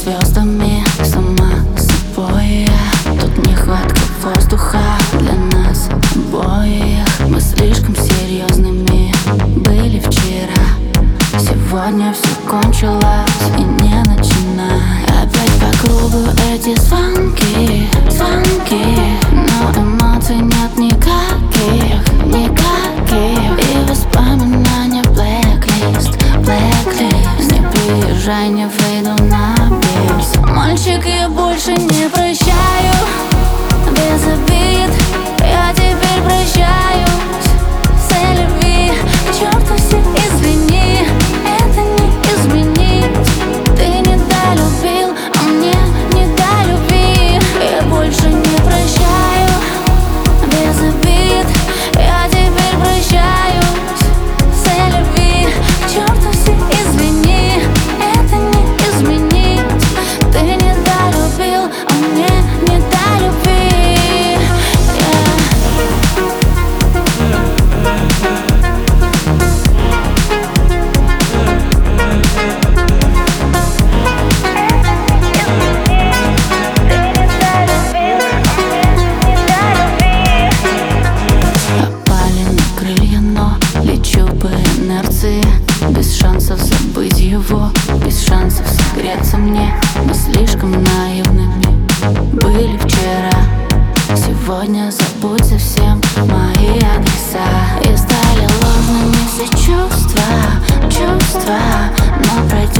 звездами, сама собой я. Тут нехватка воздуха для нас обоих. Мы слишком серьезными были вчера. Сегодня все кончилось и не начинай. Опять по кругу эти звонки, но эмоций нет никаких. И воспоминания blacklist. Не приезжай, не выйду на бис. Мальчик, я больше не прощаю. Без обид я теперь прощаюсь. C'est la vie, к черту все, извини. Это не изменить. Ты не долюбил, а мне не до любви. Я больше не прощаю. Без обид я теперь прощаюсь. C'est la vie, к черту все, извини. Это не изменить. Ты не долюбил, а мне не до любви. Без шансов забыть его, без шансов согреться мне. Мы слишком наивными были вчера. Сегодня забудь совсем мои адреса. И стали ложными все чувства, но пройти